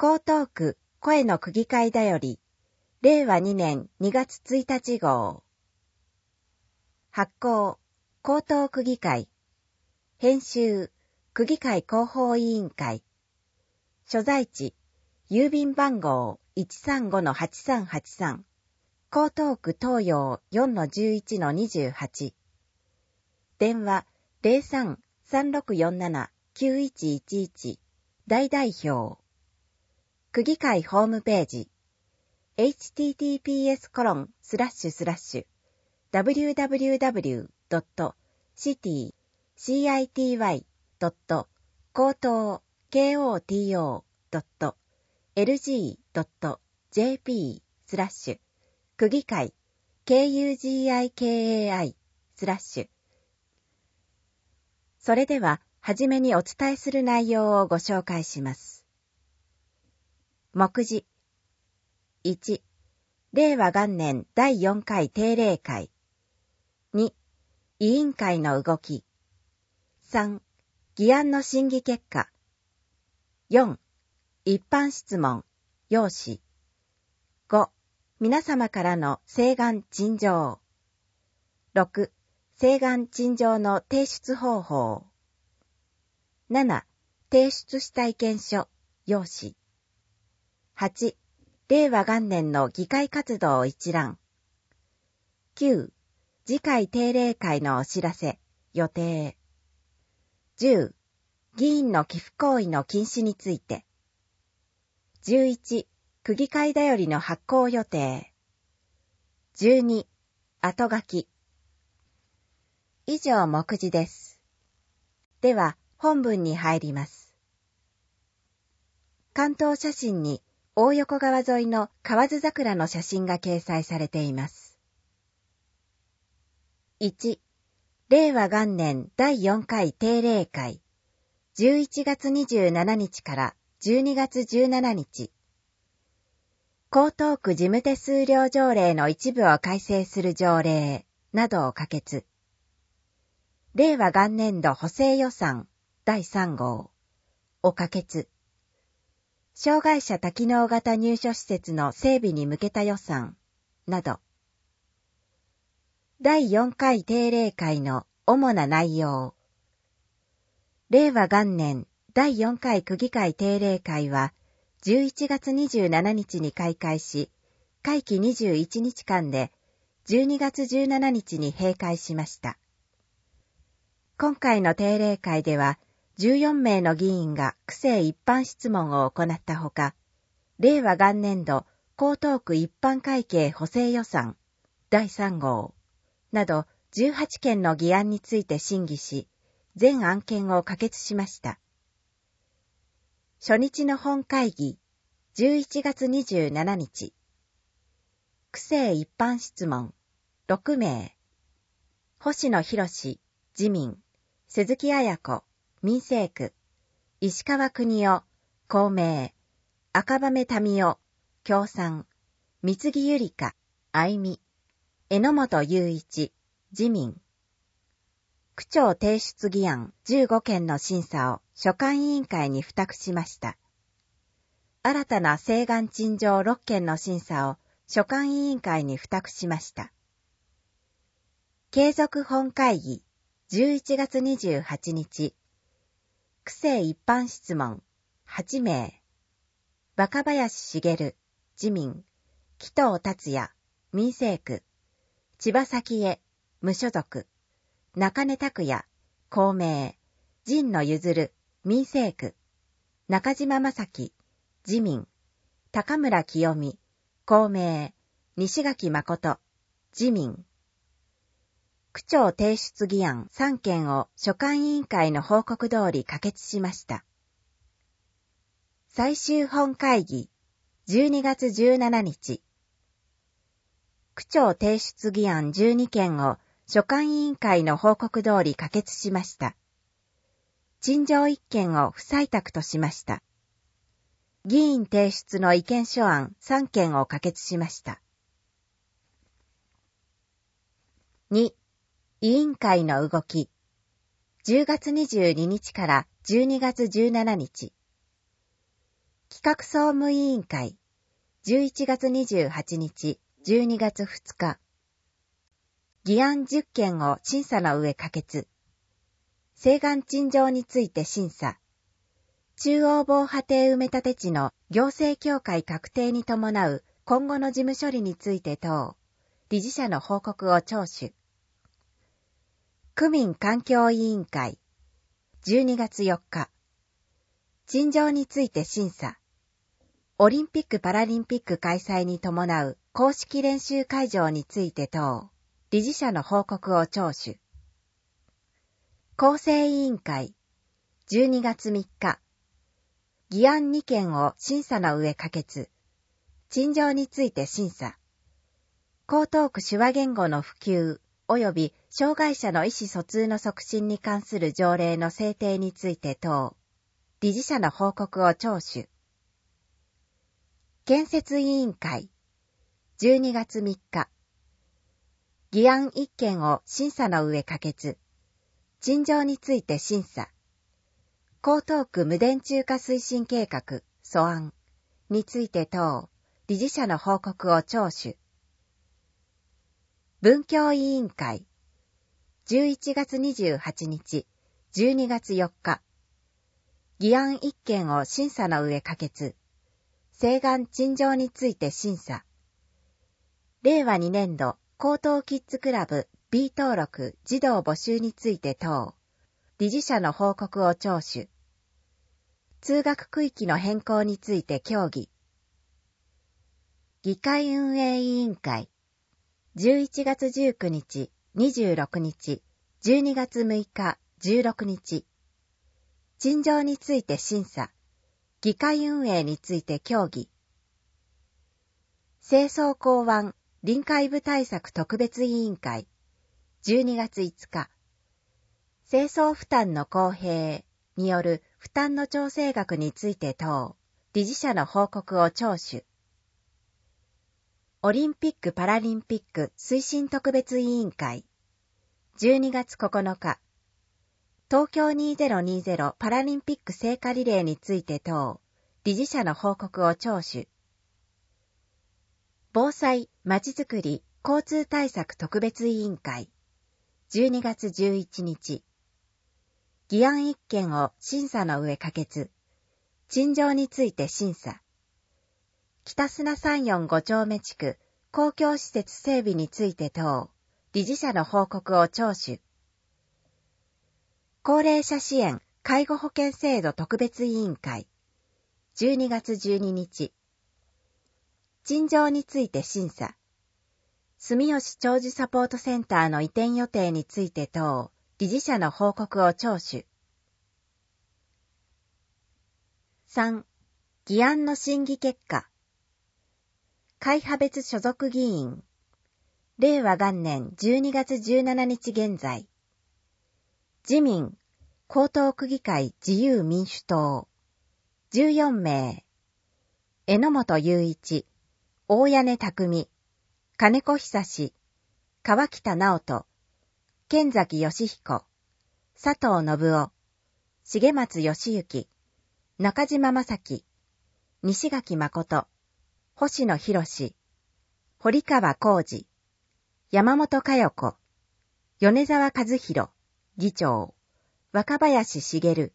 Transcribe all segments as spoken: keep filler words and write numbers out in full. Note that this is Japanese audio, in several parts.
江東区声の区議会だより、れいわにねんにがつついたち号。発行、江東区議会。編集、区議会広報委員会。所在地、郵便番号 いちさんごのはちさんはちさん。江東区東洋 よんのじゅういちのにじゅうはち。電話 ゼロさん さんろくよんなな きゅういちいちいち。大代表。区議会ホームページ。エイチティーティーピーエスコロンスラッシュスラッシュダブリューダブリューダブリュードットシティシーアイティーワイドットコートケーオーティーオードットエルジードットジェーピースラッシュ区議会 ケーユージーアイケーエーアイ スラッシュ。それでは、はじめにお伝えする内容をご紹介します。目次。いち、れいわ元年だいよんかい定例会。に、委員会の動き。さん、議案の審議結果。よん、一般質問、要旨。ご、皆様からの請願陳情。ろく、請願陳情の提出方法。なな、提出した意見書、要旨。はち、れいわ元年の議会活動一覧。きゅう、次回定例会のお知らせ、予定。じゅう、議員の寄付行為の禁止について。じゅういち、区議会だよりの発行予定。じゅうに、後書き。以上目次です。では、本文に入ります。関東写真に大横川沿いの河津桜の写真が掲載されています。いち、れいわ元年だいよんかい定例会、じゅういちがつにじゅうしちにちからじゅうにがつじゅうしちにち。江東区事務手数料条例の一部を改正する条例などを可決。れいわ元年度補正予算だいさん号を可決。障害者多機能型入所施設の整備に向けた予算など。だいよんかい定例会の主な内容。れいわ元年だいよんかい区議会定例会はじゅういちがつにじゅうしちにちに開会し、会期にじゅういちにちかんでじゅうにがつじゅうしちにちに閉会しました。今回の定例会ではじゅうよんめいの議員が区政一般質問を行ったほか、れいわ元年度江東区一般会計補正予算だいさん号などじゅうはちけんの議案について審議し、全案件を可決しました。初日の本会議、じゅういちがつにじゅうしちにち。区政一般質問、ろくめい。星野博士、自民、鈴木彩子、民政区、石川邦夫、公明、赤羽民夫、共産、三木ゆりか、愛美、榎本雄一、自民。区長提出議案じゅうごけんの審査を所管委員会に付託しました。新たな請願陳情ろっけんの審査を所管委員会に付託しました。継続本会議じゅういちがつにじゅうはちにち。区政一般質問はちめい。若林茂、自民、紀藤達也、民政区、千葉咲江、無所属、中根拓也、公明、神野譲、民政区、中島正樹、自民、高村清美、公明、西垣誠、自民。区長提出議案さんけんを所管委員会の報告通り可決しました。最終本会議じゅうにがつじゅうしちにち。区長提出議案じゅうにけんを所管委員会の報告通り可決しました。陳情いっけんを不採択としました。議員提出の意見書案さんけんを可決しました。に、委員会の動き。じゅうがつにじゅうににちからじゅうにがつじゅうしちにち。 企画総務委員会、じゅういちがつにじゅうはちにち、じゅうにがつふつか。議案じゅっけんを審査の上可決。西岸陳情について審査。中央防波堤埋め立て地の行政協会確定に伴う今後の事務処理について等、理事者の報告を聴取。区民環境委員会、じゅうにがつよっか。陳情について審査。オリンピック・パラリンピック開催に伴う公式練習会場について等、理事者の報告を聴取。構成委員会、じゅうにがつみっか。議案にけんを審査の上可決。陳情について審査。江東区手話言語の普及及び障害者の意思疎通の促進に関する条例の制定について等、理事者の報告を聴取。建設委員会、じゅうにがつみっか。議案いっけんを審査の上可決。陳情について審査。江東区無電柱化推進計画素案について等、理事者の報告を聴取。文教委員会、じゅういちがつにじゅうはちにち、じゅうにがつよっか。議案いっけんを審査の上可決。西岸陳情について審査。れいわにねんど江東キッズクラブ B 登録児童募集について等、理事者の報告を聴取。通学区域の変更について協議。議会運営委員会、じゅういちがつじゅうくにち、にじゅうろくにち、じゅうにがつむいか、じゅうろくにち。陳情について審査。議会運営について協議。清掃港湾臨海部対策特別委員会、じゅうにがついつか。清掃負担の公平による負担の調整額について等、理事者の報告を聴取。オリンピック・パラリンピック推進特別委員会、じゅうにがつここのか。東京にせんにじゅうパラリンピック聖火リレーについて等、理事者の報告を聴取。防災・まちづくり・交通対策特別委員会、じゅうにがつじゅういちにち。議案いっけんを審査の上可決。陳情について審査。北砂さんじゅうよんごちょうめ地区公共施設整備について等、理事者の報告を聴取。高齢者支援介護保険制度特別委員会、じゅうにがつじゅうににち。陳情について審査。住吉長寿サポートセンターの移転予定について等、理事者の報告を聴取。さん. 議案の審議結果。会派別所属議員。れいわがんねんじゅうにがつじゅうしちにち現在。自民、江東区議会自由民主党。じゅうよんめい。榎本雄一、大屋根匠、金子久志、川北直人、剣崎義彦、佐藤信夫、重松義行、中島正樹、西垣誠、星野博士、堀川浩二、山本佳代子、米沢和弘、議長、若林茂。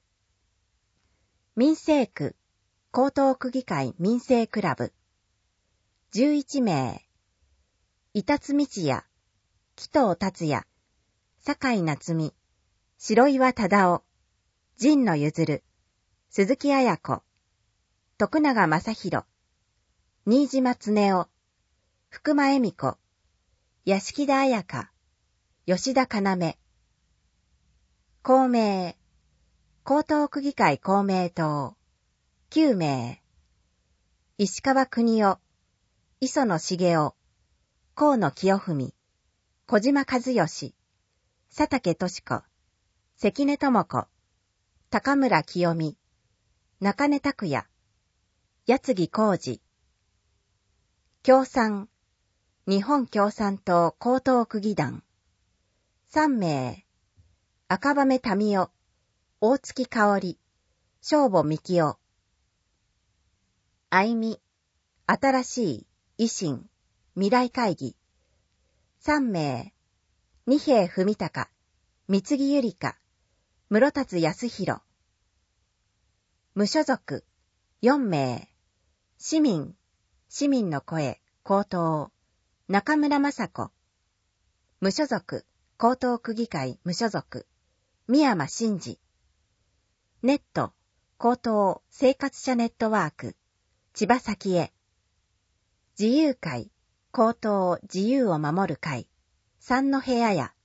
民生区、江東区議会民生クラブ。じゅういちめい。板津道也、紀藤達也、酒井夏美、白岩忠夫、神野譲、鈴木彩子、徳永正宏、新島恒夫、福間恵美子、屋敷田彩香、吉田要。公明、江東区議会公明党。きゅうめい。石川邦夫、磯野茂雄、河野清文、小島和義、佐竹俊子、関根智子、高村清美、中根拓也、八木浩二。共産、日本共産党江東区議団。さんめい。赤羽民夫、大月香織、正母幹夫。 愛美、新しい、維新、未来会議。三名、二平文隆、三木ゆりか、室達康弘。無所属、四名、市民、市民の声、高等、中村雅子。無所属、江東区議会無所属、宮山真司。ネット、江東生活者ネットワーク、千葉咲江。自由会、江東自由を守る会、三の部屋屋。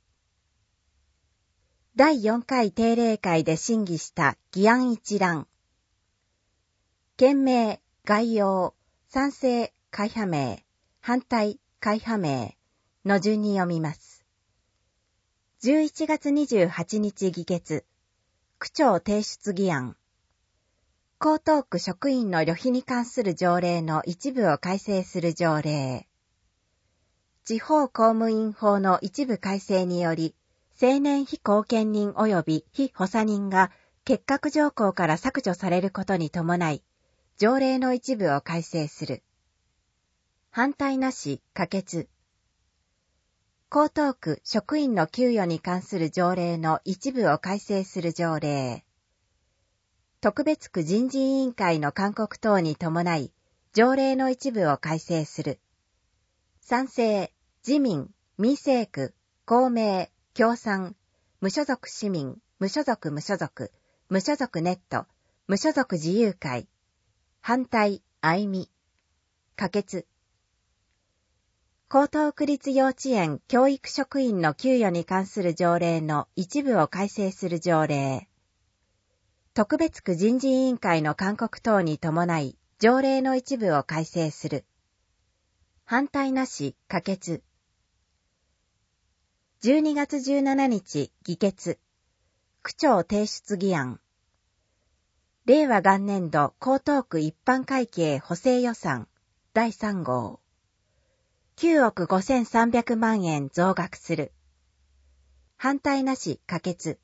だいよんかい定例会で審議した議案一覧。件名、概要、賛成、会派名、反対、会派名の順に読みます。じゅういちがつにじゅうはちにち議決。区長提出議案。江東区職員の旅費に関する条例の一部を改正する条例。地方公務員法の一部改正により、青年非後見人及び非補佐人が結核条項から削除されることに伴い、条例の一部を改正する。反対なし、可決。江東区職員の給与に関する条例の一部を改正する条例。特別区人事委員会の勧告等に伴い、条例の一部を改正する。賛成、自民、民政区、公明、共産、無所属市民、無所属無所属、無所属ネット、無所属自由会。反対、愛美。可決。江東区立幼稚園教育職員の給与に関する条例の一部を改正する条例。特別区人事委員会の勧告等に伴い、条例の一部を改正する。反対なし、可決。じゅうにがつじゅうしちにち、議決。区長提出議案。令和元年度江東区一般会計補正予算だいさん号。きゅうおくごせんさんびゃくまんえん増額する。反対なし、可決。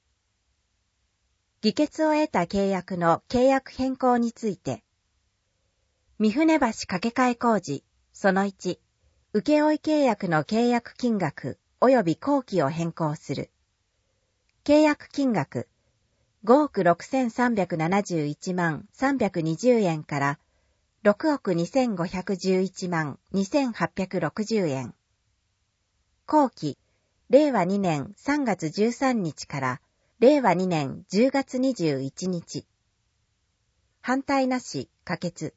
議決を得た契約の契約変更について、三船橋架け替え工事、そのいち、請負契約の契約金額及び工期を変更する。契約金額、ごおくろくせんさんびゃくななじゅういちまんさんびゃくにじゅうえんからろくおくにせんごひゃくじゅういちまんにせんはっぴゃくろくじゅうえん。工期、れいわにねんさんがつじゅうさんにちかられいわにねんじゅうがつにじゅういちにち。反対なし、可決。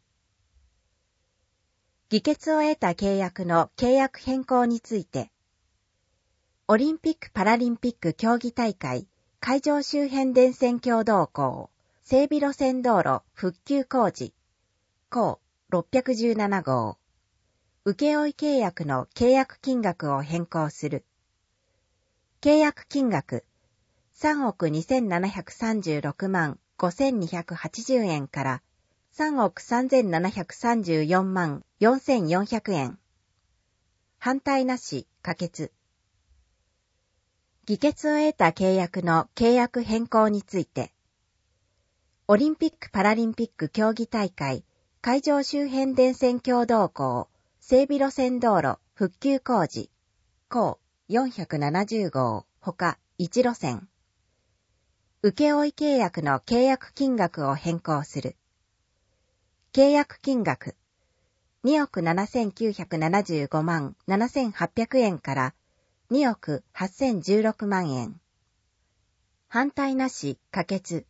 議決を得た契約の契約変更について、オリンピック・パラリンピック競技大会会場周辺電線橋動向整備路線道路復旧工事項ろっぴゃくじゅうなな号請負契約の契約金額を変更する。契約金額さんおくにせんななひゃくさんじゅうろくまんごせんにひゃくはちじゅうえんからさんおくさんぜんななひゃくさんじゅうよんまんよんせんよんひゃくえん。反対なし、可決。議決を得た契約の契約変更について、オリンピック・パラリンピック競技大会会場周辺電線橋動向整備路線道路復旧工事項よんひゃくななじゅう号ほかいち路線。請負契約の契約金額を変更する。契約金額におくななせんきゅうひゃくななじゅうごまんななせんはっぴゃくえんからにおくはっせんじゅうろくまんえん。反対なし、可決。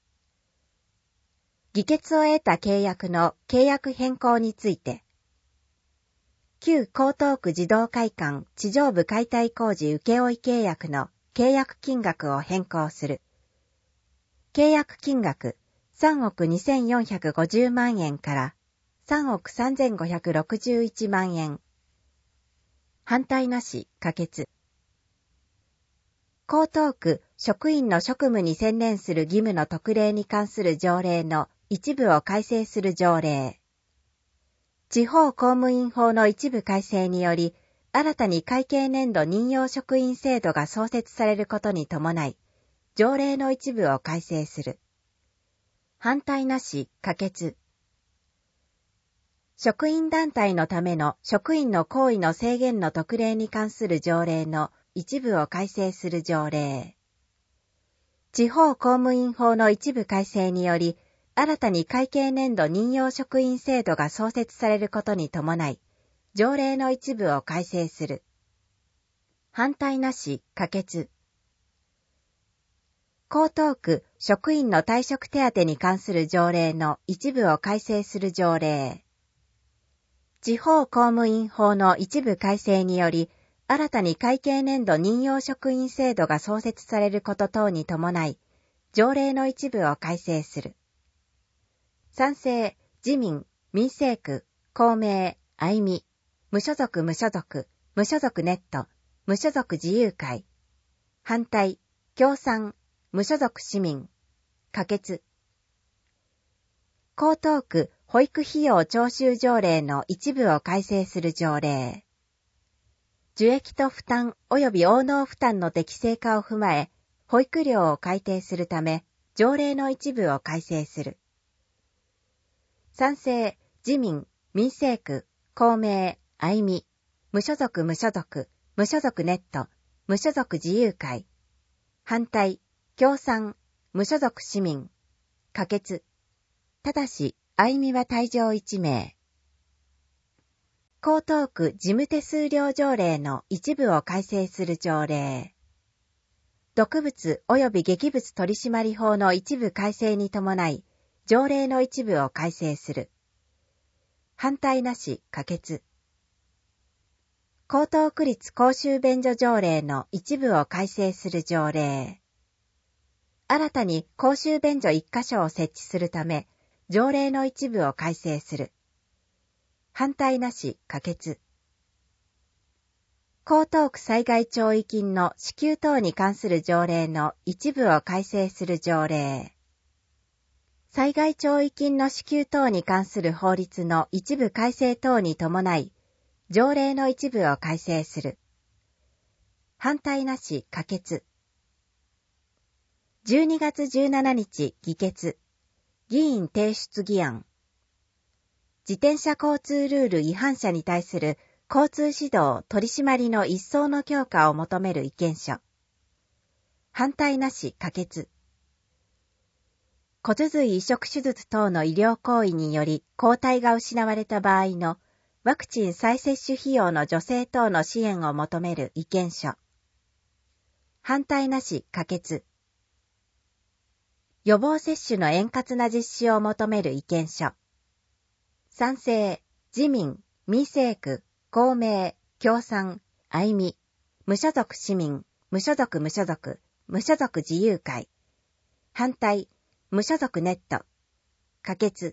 議決を得た契約の契約変更について、旧江東区児童会館地上部解体工事請負契約の契約金額を変更する。契約金額さんおくにせんよんひゃくごじゅうまんえんからさんおくさんぜんごひゃくろくじゅういちまんえん。反対なし、可決。江東区職員の職務に専念する義務の特例に関する条例の一部を改正する条例。地方公務員法の一部改正により、新たに会計年度任用職員制度が創設されることに伴い、条例の一部を改正する。反対なし、可決。 職員団体のための職員の行為の制限の特例に関する条例の一部を改正する条例。地方公務員法の一部改正により、新たに会計年度任用職員制度が創設されることに伴い、条例の一部を改正する。反対なし、可決。江東区職員の退職手当に関する条例の一部を改正する条例。地方公務員法の一部改正により、新たに会計年度任用職員制度が創設されること等に伴い、条例の一部を改正する。賛成、自民、民生区、公明、愛美、無所属無所属、無所属ネット、無所属自由会。反対、共産、無所属市民。可決。江東区保育費用徴収条例の一部を改正する条例。受益と負担及び応納負担の適正化を踏まえ、保育料を改定するため、条例の一部を改正する。賛成、自民、民生区、公明、愛美、無所属無所属、無所属ネット、無所属自由会。反対、共産、無所属市民。可決。ただし、愛美は退場いち名。江東区事務手数料条例の一部を改正する条例。毒物及び劇物取締法の一部改正に伴い、条例の一部を改正する。反対なし、可決。江東区立公衆便所条例の一部を改正する条例。新たに公衆便所一箇所を設置するため、条例の一部を改正する。反対なし、可決。江東区災害弔慰金の支給等に関する条例の一部を改正する条例。災害弔慰金の支給等に関する法律の一部改正等に伴い、条例の一部を改正する。反対なし、可決。じゅうにがつじゅうしちにち、議決。議員提出議案。自転車交通ルール違反者に対する交通指導取り締まりの一層の強化を求める意見書。反対なし、可決。骨髄移植手術等の医療行為により抗体が失われた場合のワクチン再接種費用の助成等の支援を求める意見書。反対なし、可決。予防接種の円滑な実施を求める意見書。賛成、自民、民生区、公明、共産、愛美、無所属市民、無所属無所属、無所属自由会。反対、無所属ネット。可決。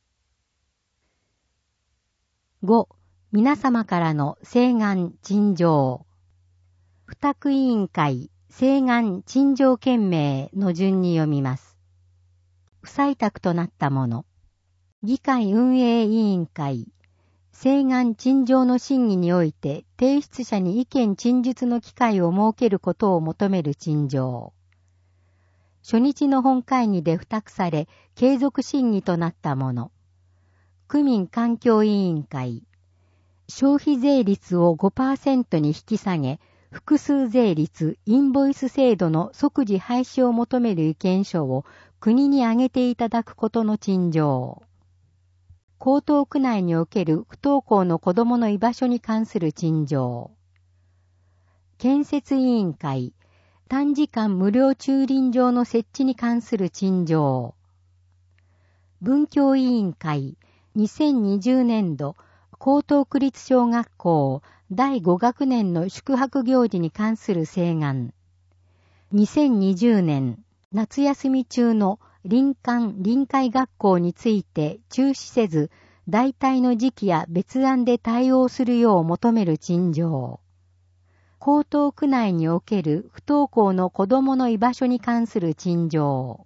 ご. 皆様からの請願陳情。付託委員会請願陳情件名の順に読みます。不採択となったもの。議会運営委員会請願陳情の審議において提出者に意見陳述の機会を設けることを求める陳情。初日の本会議で付託され継続審議となったもの。区民環境委員会消費税率を ごパーセント に引き下げ、複数税率インボイス制度の即時廃止を求める意見書を国に挙げていただくことの陳情。江東区内における不登校の子どもの居場所に関する陳情。建設委員会短時間無料駐輪場の設置に関する陳情。文教委員会にせんにじゅうねんど江東区立小学校だいご学年の宿泊行事に関する請願。にせんにじゅうねん夏休み中の林間臨海学校について中止せず、代替の時期や別案で対応するよう求める陳情。江東区内における不登校の子どもの居場所に関する陳情。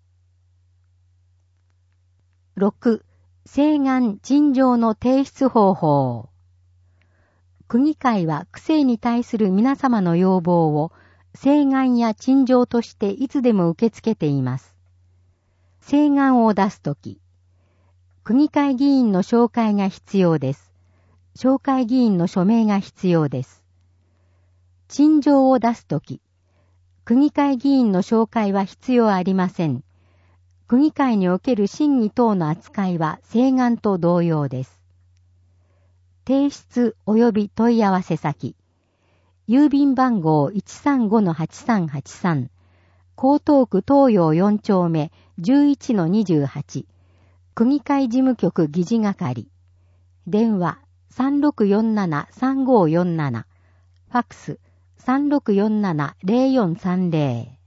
ろく. 請願陳情の提出方法。区議会は区政に対する皆様の要望を請願や陳情としていつでも受け付けています。請願を出すとき、 区議会議員の紹介が必要です。紹介議員の署名が必要です。陳情を出すとき、区議会議員の紹介は必要ありません。区議会における審議等の扱いは請願と同様です。提出及び問い合わせ先。郵便番号 いちさんごのはちさんはちさん、江東区東洋よん丁目 じゅういちのにじゅうはち、区議会事務局議事係。電話 さんろくよんななさんごよんなな、ファックス さんろくよんななゼロよんさんゼ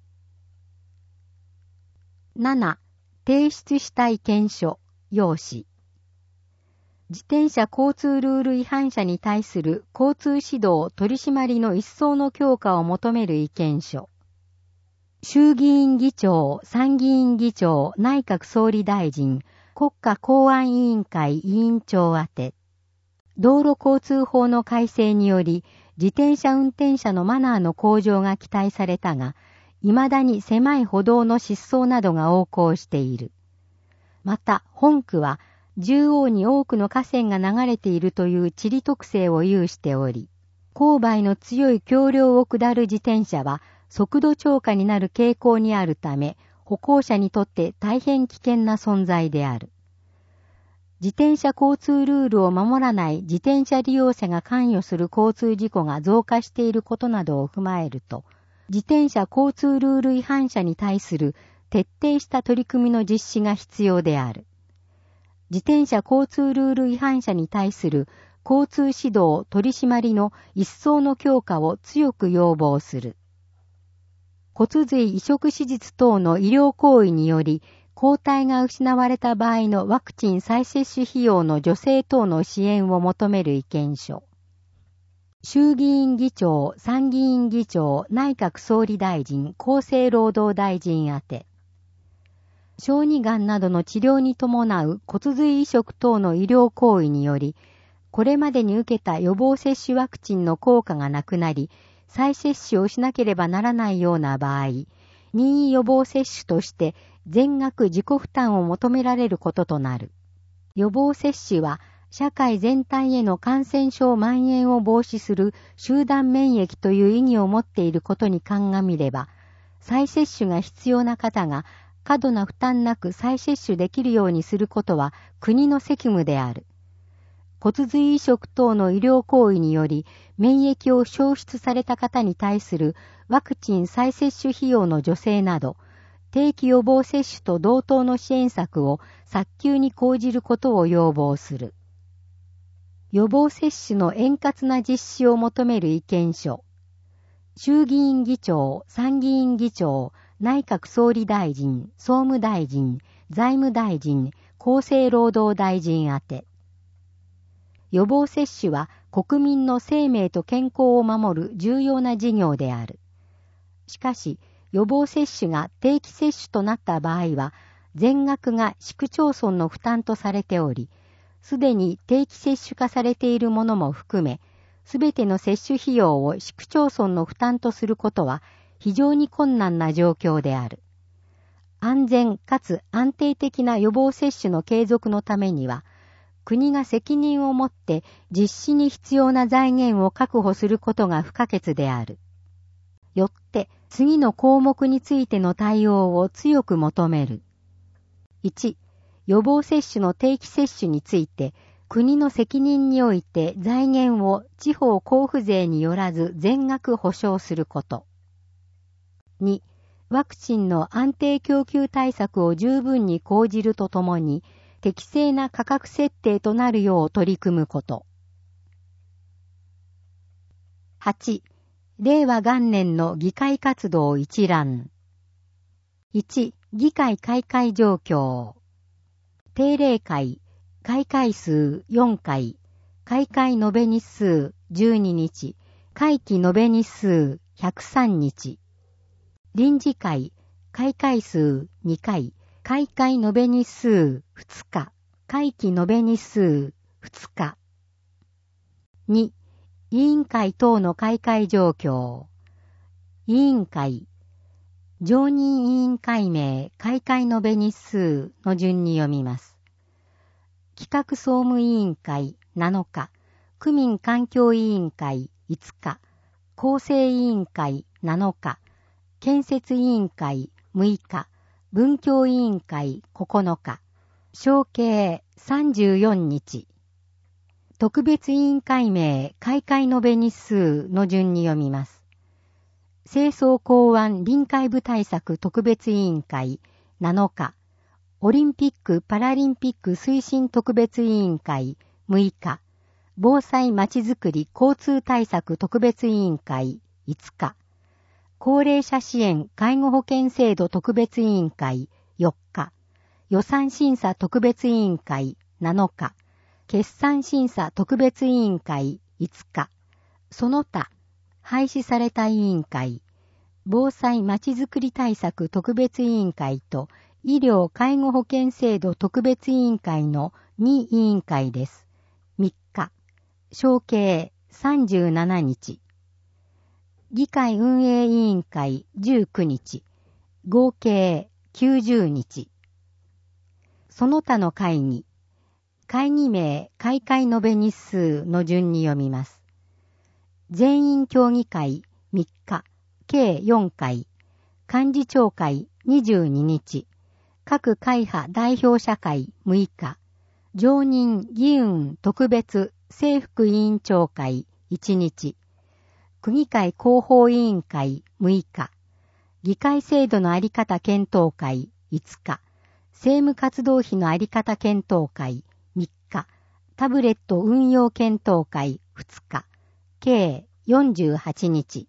ロ。なな. 提出した意見書、用紙。自転車交通ルール違反者に対する交通指導取り締まりの一層の強化を求める意見書。衆議院議長、参議院議長、内閣総理大臣、国家公安委員会委員長宛て。道路交通法の改正により、自転車運転者のマナーの向上が期待されたが、未だに狭い歩道の失踪などが横行している。また、本区は、縦横に多くの河川が流れているという地理特性を有しており、勾配の強い橋梁を下る自転車は速度超過になる傾向にあるため、歩行者にとって大変危険な存在である。自転車交通ルールを守らない自転車利用者が関与する交通事故が増加していることなどを踏まえると、自転車交通ルール違反者に対する徹底した取り組みの実施が必要である。自転車交通ルール違反者に対する交通指導取り締まりの一層の強化を強く要望する。骨髄移植手術等の医療行為により、抗体が失われた場合のワクチン再接種費用の助成等の支援を求める意見書。衆議院議長、参議院議長、内閣総理大臣、厚生労働大臣宛て。小児がんなどの治療に伴う骨髄移植等の医療行為により、これまでに受けた予防接種ワクチンの効果がなくなり、再接種をしなければならないような場合、任意予防接種として全額自己負担を求められることとなる。予防接種は、社会全体への感染症蔓延を防止する集団免疫という意義を持っていることに鑑みれば、再接種が必要な方が、過度な負担なく再接種できるようにすることは国の責務である。骨髄移植等の医療行為により免疫を消失された方に対するワクチン再接種費用の助成など、定期予防接種と同等の支援策を早急に講じることを要望する。予防接種の円滑な実施を求める意見書。衆議院議長、参議院議長、内閣総理大臣、総務大臣、財務大臣、厚生労働大臣宛て。予防接種は国民の生命と健康を守る重要な事業である。しかし、予防接種が定期接種となった場合は、全額が市区町村の負担とされており、すでに定期接種化されているものも含め、すべての接種費用を市区町村の負担とすることは、非常に困難な状況である。安全かつ安定的な予防接種の継続のためには、国が責任を持って実施に必要な財源を確保することが不可欠である。よって、次の項目についての対応を強く求める。いち. 予防接種の定期接種について、国の責任において財源を地方交付税によらず全額保証すること。に. ワクチンの安定供給対策を十分に講じるとともに、適正な価格設定となるよう取り組むこと。はち. 令和元年の議会活動一覧。いち. 議会開会状況。定例会、開会数よんかい、開会延べ日数じゅうににち、会期延べ日数ひゃくさんにち。臨時会、開会数にかい、開会延べ日数ふつか、会期延べ日数ふつか。に. 委員会等の開会状況。委員会、常任委員会名、開会延べ日数の順に読みます。 企画総務委員会なのか、区民環境委員会いつか、構成委員会なのか、建設委員会むいか、文教委員会ここのか、合計さんじゅうよっか。特別委員会名開会延べ日数の順に読みます。清掃港湾臨海部対策特別委員会なのか、オリンピック・パラリンピック推進特別委員会むいか、防災まちづくり交通対策特別委員会いつか、高齢者支援介護保険制度特別委員会よっか、予算審査特別委員会なのか、決算審査特別委員会いつか、その他、廃止された委員会、防災まちづくり対策特別委員会と医療介護保険制度特別委員会のに委員会です。みっか、合計さんじゅうしちにち。議会運営委員会じゅうくにち、合計きゅうじゅうにち。その他の会議、会議名開会延べ日数の順に読みます。全員協議会みっか、計よんかい、幹事長会にじゅうににち、各会派代表者会むいか、常任議運特別正副委員長会いちにち、区議会広報委員会むいか、議会制度のあり方検討会いつか、政務活動費のあり方検討会みっか、タブレット運用検討会ふつか、計よんじゅうはちにち。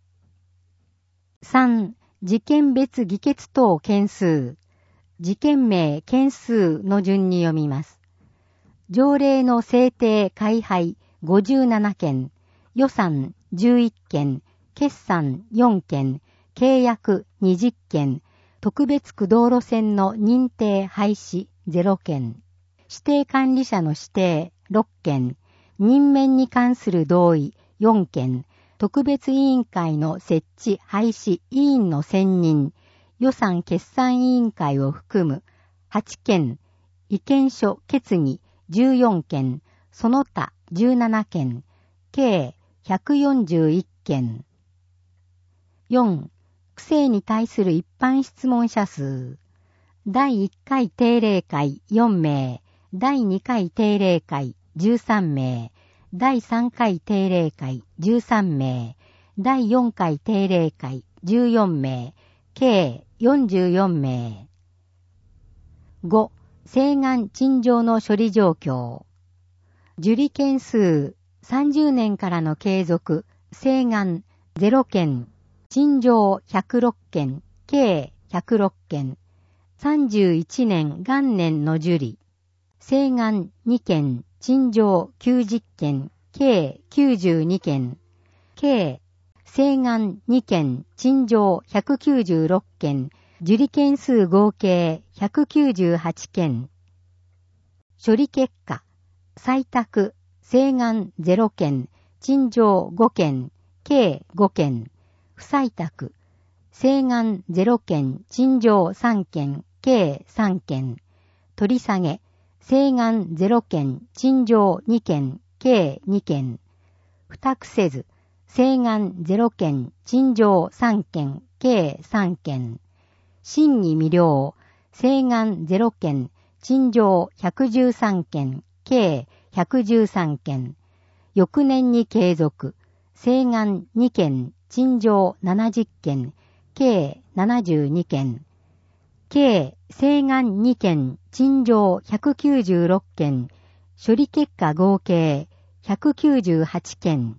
さん. 事件別議決等件数。事件名件数の順に読みます。条例の制定改廃ごじゅうななけん、予算じゅういっけん、決算よんけん、契約にじゅっけん、特別区道路線の認定廃止ゼロけん、指定管理者の指定ろっけん、任免に関する同意よんけん、特別委員会の設置廃止委員の選任、予算決算委員会を含むはちけん、意見書決議じゅうよんけん、その他じゅうななけん、計ひゃくよんじゅういっけん。よん. 区政に対する一般質問者数。だいいっかい定例会よんめい、だいにかい定例会じゅうさんめい、だいさんかい定例会じゅうさんめい、だいよんかい定例会じゅうよんめい、計よんじゅうよんめい。ご. 請願陳情の処理状況。受理件数さんじゅうねんからの継続、請願ゼロけん、陳情ひゃくろっけん、計ひゃくろっけん。さんじゅういちねん元年の受理、請願にけん、陳情きゅうじゅっけん、計きゅうじゅうにけん。計請願にけん、陳情ひゃくきゅうじゅうろっけん、受理件数合計ひゃくきゅうじゅうはちけん。処理結果、採択、請願ゼロけん、陳情ごけん、計ごけん。不採択、請願ゼロけん、陳情さんけん、計さんけん。取り下げ、請願ゼロけん、陳情にけん、計にけん。付託せず、請願ゼロけん、陳情さんけん、計さんけん。審議未了、請願ゼロけん、陳情ひゃくじゅうさんけん、計ひゃくじゅうさんけん。翌年に継続、請願にけん、陳情ななじゅっけん、計ななじゅうにけん。計請願にけん、陳情ひゃくきゅうじゅうろっけん、処理結果合計ひゃくきゅうじゅうはちけん。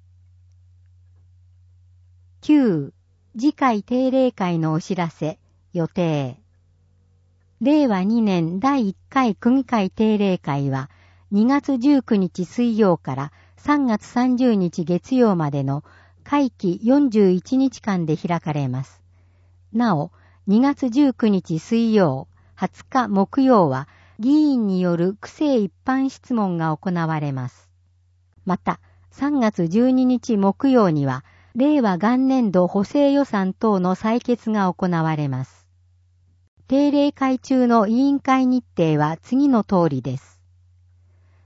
きゅう. 次回定例会のお知らせ、予定。れいわにねんだいいっかい区議会定例会はにがつじゅうくにち水曜からさんがつさんじゅうにち月曜までの会期よんじゅういちにちかんで開かれます。なお、にがつじゅうくにち水曜、はつか木曜は議員による区政一般質問が行われます。また、さんがつじゅうににち木曜には、令和元年度補正予算等の採決が行われます。定例会中の委員会日程は次の通りです。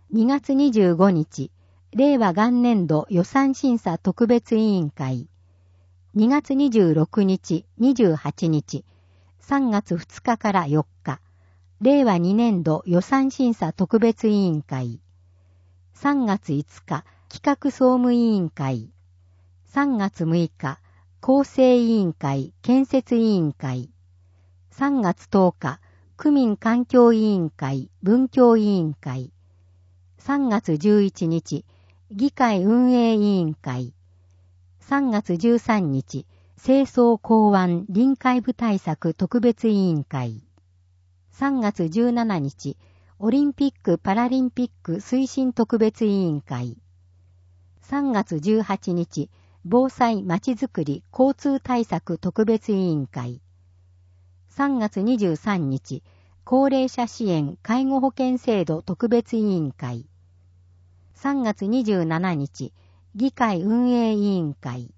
にがつにじゅうごにち、令和元年度予算審査特別委員会。にがつにじゅうろくにち、にじゅうはちにち、さんがつふつかからよっか、令和にねんど予算審査特別委員会。さんがついつか、企画総務委員会。さんがつむいか、構成委員会、建設委員会。さんがつとおか、区民環境委員会、文教委員会。さんがつじゅういちにち、議会運営委員会。さんがつじゅうさんにち、清掃港湾臨海部対策特別委員会。さんがつじゅうしちにち、オリンピック・パラリンピック推進特別委員会。さんがつじゅうはちにち、防災まちづくり交通対策特別委員会。さんがつにじゅうさんにち、高齢者支援介護保険制度特別委員会。さんがつにじゅうしちにち、議会運営委員会。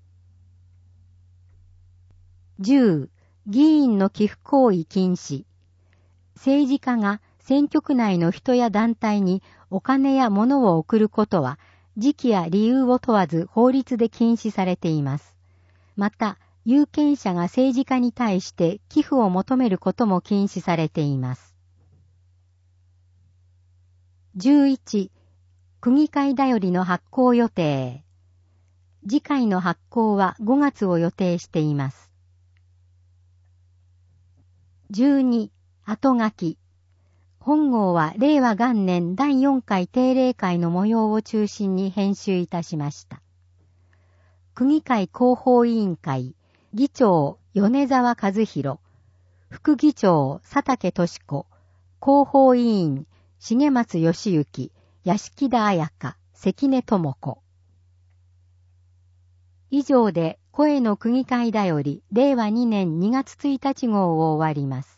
じゅう. 議員の寄付行為禁止。政治家が選挙区内の人や団体にお金や物を送ることは、時期や理由を問わず法律で禁止されています。また、有権者が政治家に対して寄付を求めることも禁止されています。じゅういち. 区議会だよりの発行予定。次回の発行はごがつを予定しています。じゅうに. 後書き。本号は令和元年だいよんかい定例会の模様を中心に編集いたしました。区議会広報委員会、議長米沢和弘、副議長佐竹俊子、広報委員重松義行、屋敷田彩香、関根智子。以上で声の区議会だより令和にねんにがつついたち号を終わります。